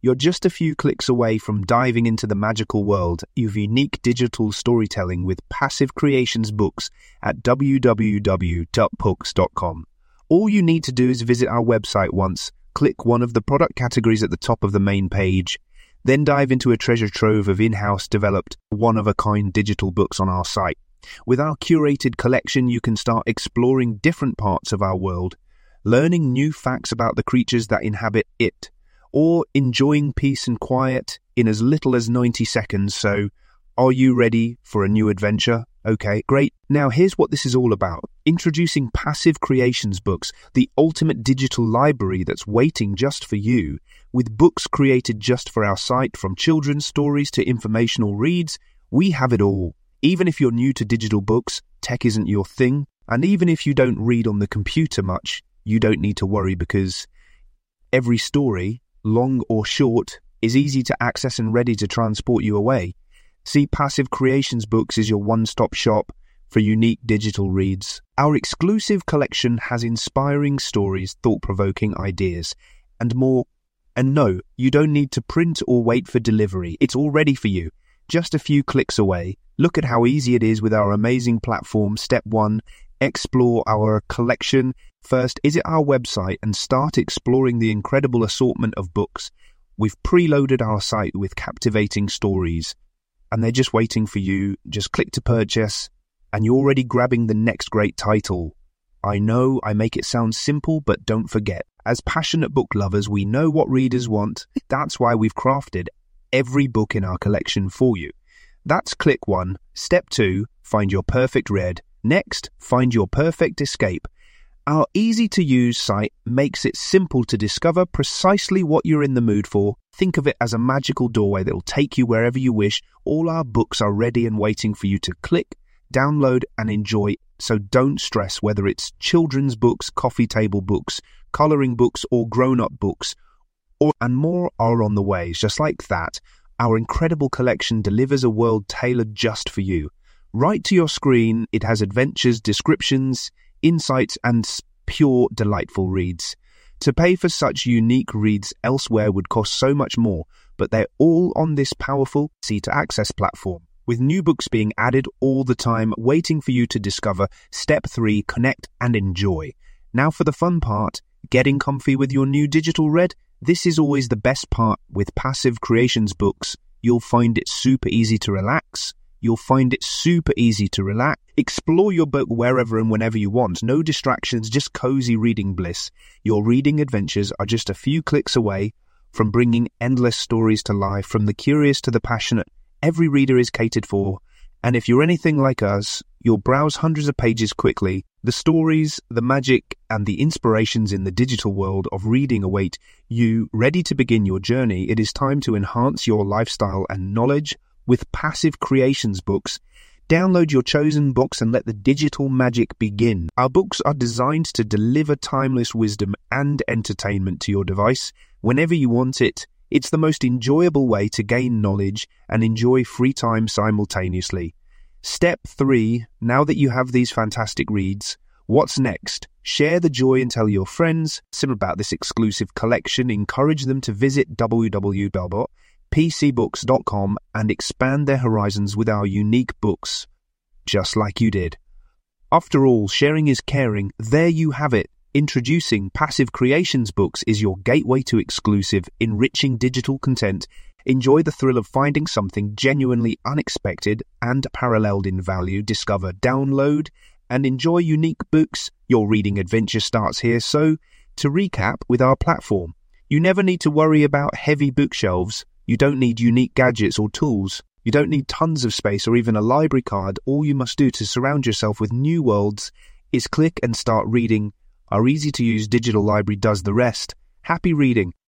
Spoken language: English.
You're just a few clicks away from diving into the magical world of unique digital storytelling with Passive Creations books at www.books.com. All you need to do is visit our website once, click one of the product categories at the top of the main page, then dive into a treasure trove of in-house developed, one-of-a-kind digital books on our site. With our curated collection, you can start exploring different parts of our world, learning new facts about the creatures that inhabit it, or enjoying peace and quiet in as little as 90 seconds. So, are you ready for a new adventure? Okay, great. Now here's what this is all about. Introducing Passive Creations books, the ultimate digital library that's waiting just for you, with books created just for our site, from children's stories to informational reads. We have it all. Even if you're new to digital books, tech isn't your thing, and even if you don't read on the computer much, you don't need to worry, because every story, long or short, is easy to access and ready to transport you away. See, Passive Creations books is your one-stop shop for unique digital reads. Our exclusive collection has inspiring stories, thought-provoking ideas, and more. And no, you don't need to print or wait for delivery. It's all ready for you, just a few clicks away. Look at how easy it is with our amazing platform. Step 1, explore our collection. First, visit our website and start exploring the incredible assortment of books. We've preloaded our site with captivating stories, and they're just waiting for you. Just click to purchase, and you're already grabbing the next great title. I know I make it sound simple, but don't forget, as passionate book lovers, we know what readers want. That's why we've crafted every book in our collection for you. That's click 1. Step 2, find your perfect read. Next, find your perfect escape. Our easy-to-use site makes it simple to discover precisely what you're in the mood for. Think of it as a magical doorway that will take you wherever you wish. All our books are ready and waiting for you to click, download, and enjoy. So don't stress whether it's children's books, coffee table books, colouring books, or grown-up books. And more are on the way. Just like that, our incredible collection delivers a world tailored just for you. Right to your screen, it has adventures, descriptions, insights, and pure delightful reads. To pay for such unique reads elsewhere would cost so much more, but they're all on this powerful easy-to-access platform, with new books being added all the time, waiting for you to discover. Step 3, connect and enjoy. Now for the fun part, getting comfy with your new digital read. This is always the best part with Passive Creations books. You'll find it super easy to relax. Explore your book wherever and whenever you want. No distractions, just cozy reading bliss. Your reading adventures are just a few clicks away from bringing endless stories to life. From the curious to the passionate, every reader is catered for. And if you're anything like us, you'll browse hundreds of pages quickly. The stories, the magic, and the inspirations in the digital world of reading await you. Ready to begin your journey, it is time to enhance your lifestyle and knowledge with Passive Creations books. Download your chosen books and let the digital magic begin. Our books are designed to deliver timeless wisdom and entertainment to your device whenever you want it. It's the most enjoyable way to gain knowledge and enjoy free time simultaneously. Step 3, now that you have these fantastic reads, what's next? Share the joy and tell your friends about this exclusive collection. Encourage them to visit www.pcbooks.com and expand their horizons with our unique books, just like you did. After all, sharing is caring. There you have it. Introducing Passive Creations books is your gateway to exclusive, enriching digital content. Enjoy the thrill of finding something genuinely unexpected and paralleled in value. Discover, download, and enjoy unique books. Your reading adventure starts here. So, to recap with our platform, you never need to worry about heavy bookshelves. You don't need unique gadgets or tools. You don't need tons of space or even a library card. All you must do to surround yourself with new worlds is click and start reading. Our easy-to-use digital library does the rest. Happy reading.